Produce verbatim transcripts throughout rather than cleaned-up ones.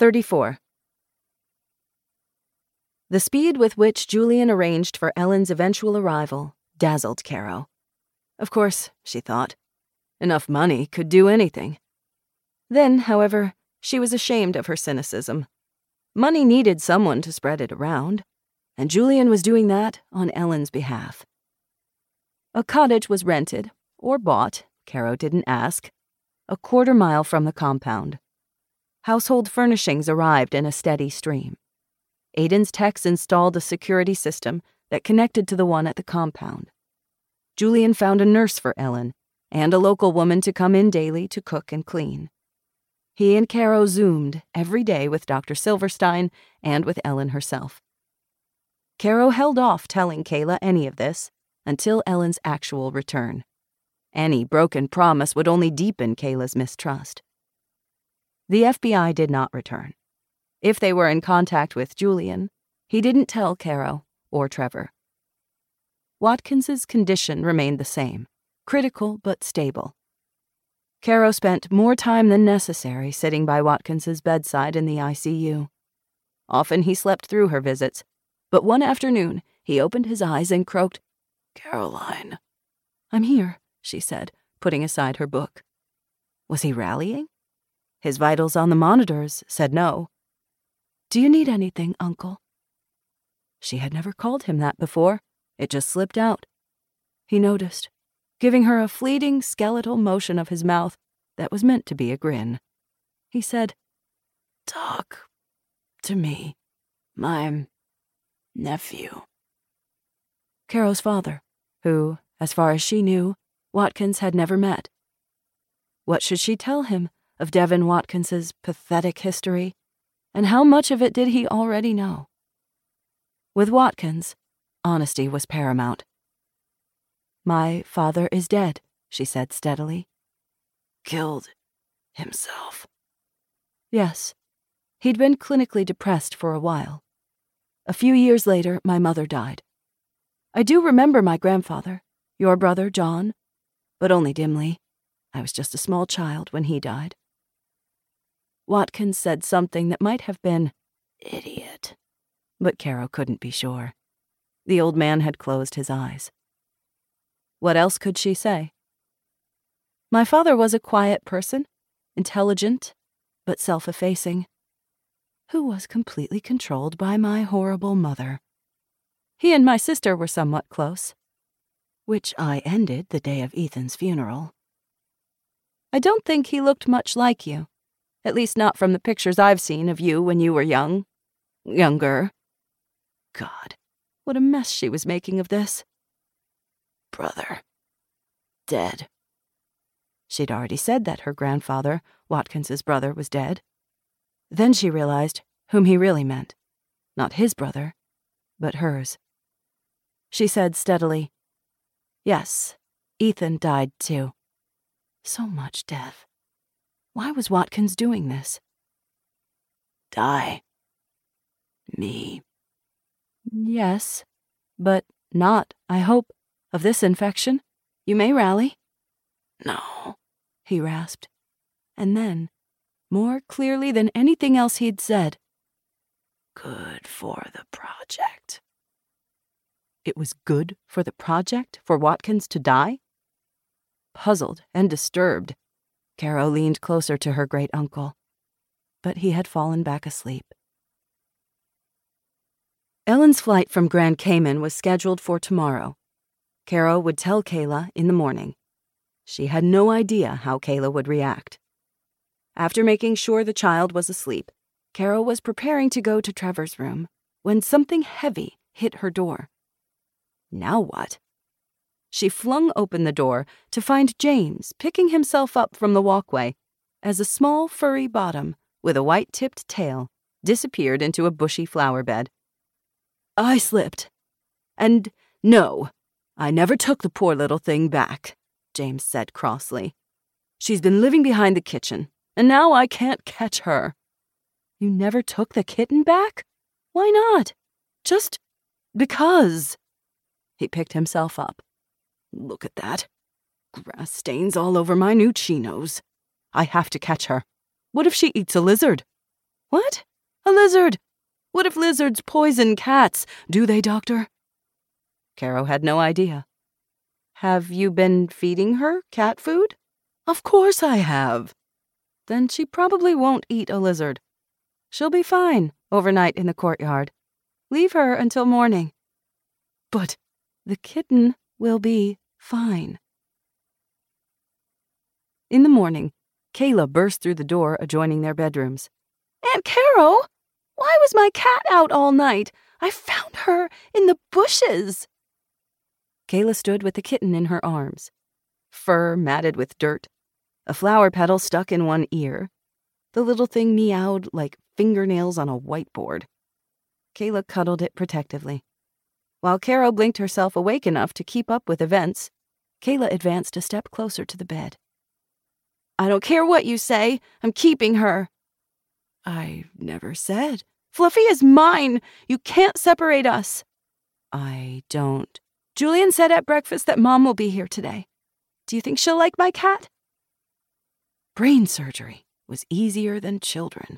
thirty-four. The speed with which Julian arranged for Ellen's eventual arrival dazzled Caro. Of course, she thought, enough money could do anything. Then, however, she was ashamed of her cynicism. Money needed someone to spread it around, and Julian was doing that on Ellen's behalf. A cottage was rented, or bought, Caro didn't ask, a quarter mile from the compound. Household furnishings arrived in a steady stream. Aiden's techs installed a security system that connected to the one at the compound. Julian found a nurse for Ellen and a local woman to come in daily to cook and clean. He and Caro Zoomed every day with Doctor Silverstein and with Ellen herself. Caro held off telling Kayla any of this until Ellen's actual return. Any broken promise would only deepen Kayla's mistrust. The F B I did not return. If they were in contact with Julian, he didn't tell Caro or Trevor. Watkins's condition remained the same, critical but stable. Caro spent more time than necessary sitting by Watkins's bedside in the I C U. Often he slept through her visits, but one afternoon he opened his eyes and croaked, "Caroline." "I'm here," she said, putting aside her book. Was he rallying? His vitals on the monitors said no. "Do you need anything, Uncle?" She had never called him that before. It just slipped out. He noticed, giving her a fleeting skeletal motion of his mouth that was meant to be a grin. He said, "Talk to me, my nephew." Caro's father, who, as far as she knew, Watkins had never met. What should she tell him of Devin Watkins's pathetic history, and how much of it did he already know? With Watkins, honesty was paramount. "My father is dead," she said steadily. "Killed himself?" "Yes. He'd been clinically depressed for a while. A few years later, my mother died. I do remember my grandfather, your brother, John, but only dimly. I was just a small child when he died." Watkins said something that might have been idiot, but Caro couldn't be sure. The old man had closed his eyes. What else could she say? "My father was a quiet person, intelligent, but self-effacing, who was completely controlled by my horrible mother. He and my sister were somewhat close, which I ended the day of Ethan's funeral. I don't think he looked much like you, at least not from the pictures I've seen of you when you were young. Younger." God, what a mess she was making of this. "Brother. Dead." She'd already said that her grandfather, Watkins's brother, was dead. Then she realized whom he really meant. Not his brother, but hers. She said steadily, "Yes, Ethan died too. So much death. Why was Watkins doing this?" "Die? Me?" "Yes, but not, I hope, of this infection. You may rally." "No," he rasped. And then, more clearly than anything else he'd said, "Good for the project." It was good for the project for Watkins to die? Puzzled and disturbed, Caro leaned closer to her great-uncle, but he had fallen back asleep. Ellen's flight from Grand Cayman was scheduled for tomorrow. Caro would tell Kayla in the morning. She had no idea how Kayla would react. After making sure the child was asleep, Caro was preparing to go to Trevor's room when something heavy hit her door. Now what? She flung open the door to find James picking himself up from the walkway as a small furry bottom with a white-tipped tail disappeared into a bushy flower bed. "I slipped. And no, I never took the poor little thing back," James said crossly. "She's been living behind the kitchen, and now I can't catch her." "You never took the kitten back? Why not?" "Just because." He picked himself up. "Look at that. Grass stains all over my new chinos. I have to catch her. What if she eats a lizard? What? A lizard! What if lizards poison cats? Do they, Doctor? Caro had no idea. Have you been feeding her cat food? Of course I have. Then she probably won't eat a lizard. She'll be fine overnight in the courtyard. Leave her until morning. But the kitten will be fine. In the morning, Kayla burst through the door adjoining their bedrooms. Aunt Caro, why was my cat out all night? I found her in the bushes. Kayla stood with the kitten in her arms, fur matted with dirt, a flower petal stuck in one ear. The little thing meowed like fingernails on a whiteboard. Kayla cuddled it protectively. While Caro blinked herself awake enough to keep up with events, Kayla advanced a step closer to the bed. I don't care what you say. I'm keeping her. I never said. Fluffy is mine. You can't separate us. I don't. Julian said at breakfast that Mom will be here today. Do you think she'll like my cat? Brain surgery was easier than children.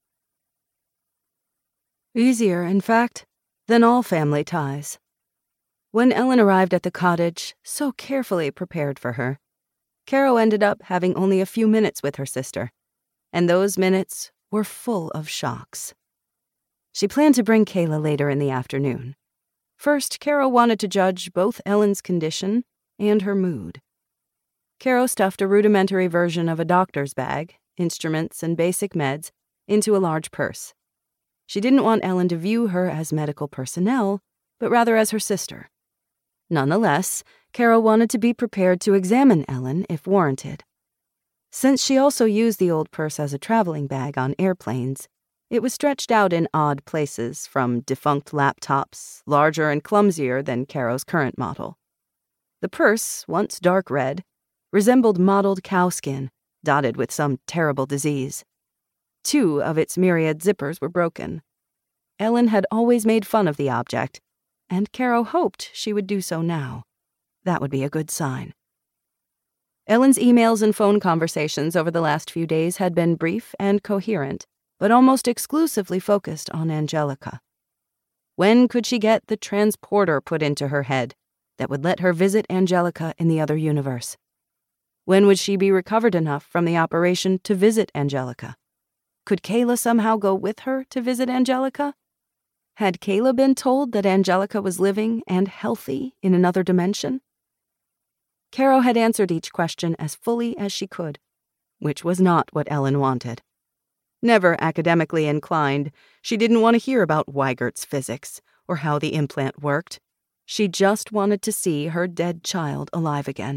Easier, in fact, than all family ties. When Ellen arrived at the cottage, so carefully prepared for her, Caro ended up having only a few minutes with her sister, and those minutes were full of shocks. She planned to bring Kayla later in the afternoon. First, Caro wanted to judge both Ellen's condition and her mood. Caro stuffed a rudimentary version of a doctor's bag, instruments, and basic meds into a large purse. She didn't want Ellen to view her as medical personnel, but rather as her sister. Nonetheless, Caro wanted to be prepared to examine Ellen if warranted. Since she also used the old purse as a traveling bag on airplanes, it was stretched out in odd places, from defunct laptops, larger and clumsier than Caro's current model. The purse, once dark red, resembled mottled cowskin, dotted with some terrible disease. Two of its myriad zippers were broken. Ellen had always made fun of the object, and Caro hoped she would do so now. That would be a good sign. Ellen's emails and phone conversations over the last few days had been brief and coherent, but almost exclusively focused on Angelica. When could she get the transporter put into her head that would let her visit Angelica in the other universe? When would she be recovered enough from the operation to visit Angelica? Could Kayla somehow go with her to visit Angelica? Had Kayla been told that Angelica was living and healthy in another dimension? Caro had answered each question as fully as she could, which was not what Ellen wanted. Never academically inclined, she didn't want to hear about Weigert's physics or how the implant worked. She just wanted to see her dead child alive again.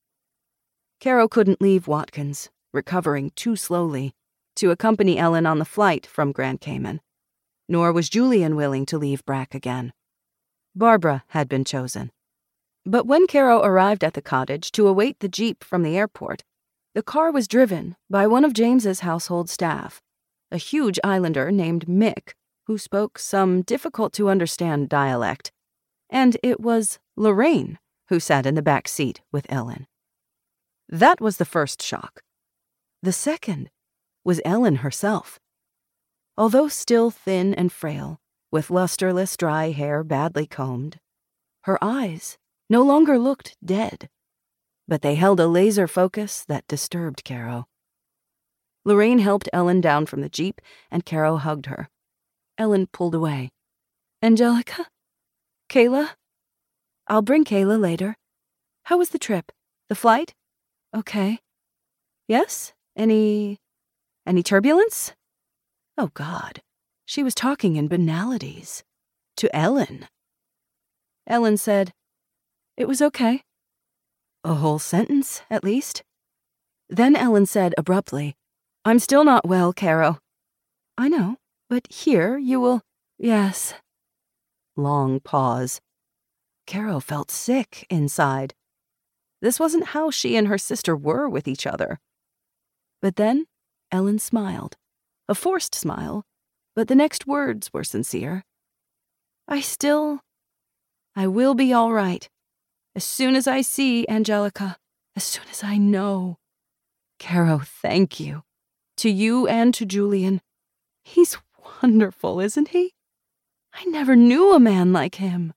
Caro couldn't leave Watkins, recovering too slowly, to accompany Ellen on the flight from Grand Cayman. Nor was Julian willing to leave Brack again. Barbara had been chosen. But when Caro arrived at the cottage to await the jeep from the airport, the car was driven by one of James's household staff, a huge islander named Mick, who spoke some difficult-to-understand dialect, and it was Lorraine who sat in the back seat with Ellen. That was the first shock. The second was Ellen herself. Although still thin and frail, with lusterless dry hair badly combed, her eyes no longer looked dead, but they held a laser focus that disturbed Caro. Lorraine helped Ellen down from the jeep, and Caro hugged her. Ellen pulled away. Angelica? Kayla? I'll bring Kayla later. How was the trip? The flight? Okay. Yes? Any... any turbulence? Oh, God. She was talking in banalities. To Ellen. Ellen said, It was okay. A whole sentence, at least. Then Ellen said abruptly, I'm still not well, Caro. I know, but here you will... Yes. Long pause. Caro felt sick inside. This wasn't how she and her sister were with each other. But then Ellen smiled. A forced smile, but the next words were sincere. I still... I will be all right. As soon as I see Angelica, as soon as I know. Caro, thank you. To you and to Julian. He's wonderful, isn't he? I never knew a man like him.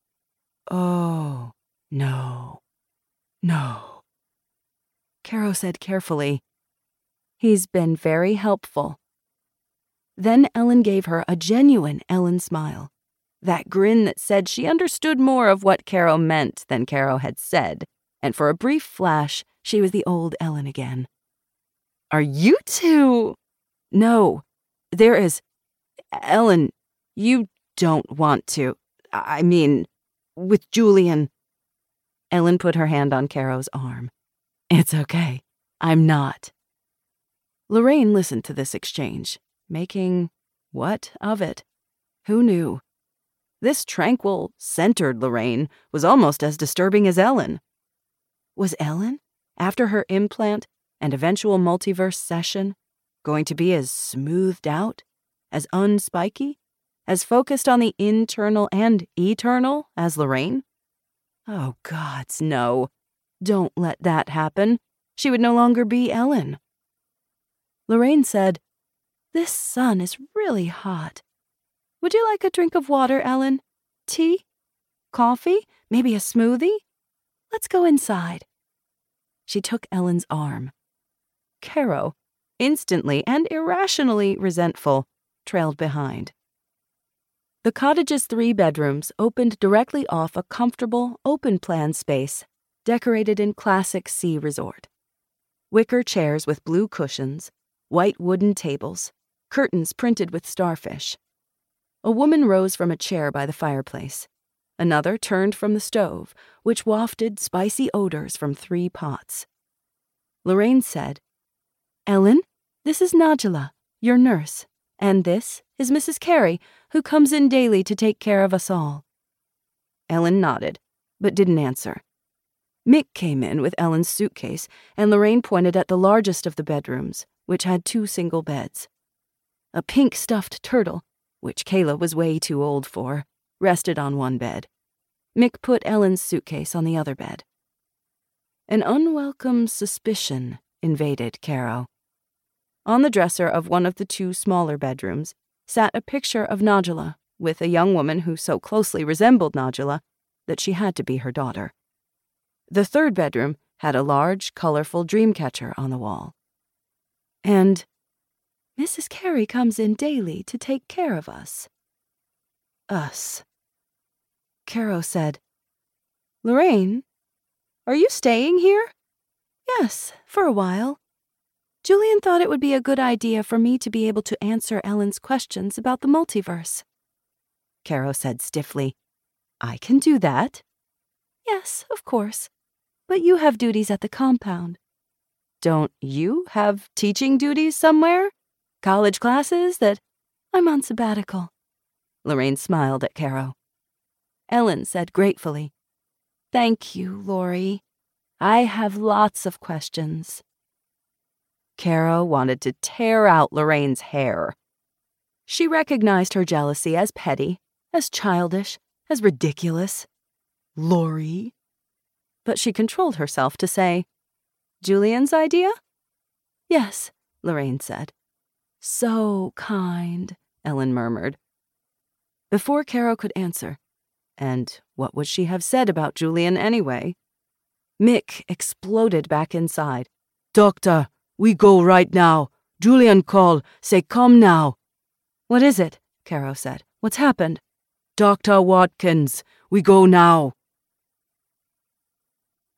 Oh, no, no, Caro said carefully. He's been very helpful. Then Ellen gave her a genuine Ellen smile, that grin that said she understood more of what Caro meant than Caro had said, and for a brief flash, she was the old Ellen again. Are you two? No, there is. Ellen, you don't want to. I mean, with Julian. Ellen put her hand on Caro's arm. It's okay. I'm not. Lorraine listened to this exchange, making what of it? Who knew? This tranquil, centered Lorraine was almost as disturbing as Ellen. Was Ellen, after her implant and eventual multiverse session, going to be as smoothed out, as unspiky, as focused on the internal and eternal as Lorraine? Oh, gods, no. Don't let that happen. She would no longer be Ellen. Lorraine said, "This sun is really hot. Would you like a drink of water, Ellen? Tea? Coffee? Maybe a smoothie? Let's go inside." She took Ellen's arm. Caro, instantly and irrationally resentful, trailed behind. The cottage's three bedrooms opened directly off a comfortable, open-plan space decorated in classic sea resort. Wicker chairs with blue cushions, white wooden tables, curtains printed with starfish. A woman rose from a chair by the fireplace. Another turned from the stove, which wafted spicy odors from three pots. Lorraine said, "Ellen, this is Najla, your nurse, and this is Missus Carey, who comes in daily to take care of us all." Ellen nodded, but didn't answer. Mick came in with Ellen's suitcase, and Lorraine pointed at the largest of the bedrooms, which had two single beds. A pink stuffed turtle, which Kayla was way too old for, rested on one bed. Mick put Ellen's suitcase on the other bed. An unwelcome suspicion invaded Caro. On the dresser of one of the two smaller bedrooms sat a picture of Najla with a young woman who so closely resembled Najla that she had to be her daughter. The third bedroom had a large, colorful dream catcher on the wall. And Missus Carey comes in daily to take care of us. Us. Caro said, "Lorraine, are you staying here?" "Yes, for a while. Julian thought it would be a good idea for me to be able to answer Ellen's questions about the multiverse." Caro said stiffly, "I can do that." "Yes, of course. But you have duties at the compound." "Don't you have teaching duties somewhere? College classes that—" "I'm on sabbatical." Lorraine smiled at Caro. Ellen said gratefully, "Thank you, Laurie. I have lots of questions." Caro wanted to tear out Lorraine's hair. She recognized her jealousy as petty, as childish, as ridiculous. Laurie. But she controlled herself to say, "Julian's idea?" "Yes," Lorraine said. "So kind," Ellen murmured. Before Caro could answer, and what would she have said about Julian anyway? Mick exploded back inside. "Doctor, we go right now. Julian call, say come now." "What is it?" Caro said. "What's happened?" "Doctor Watkins, we go now."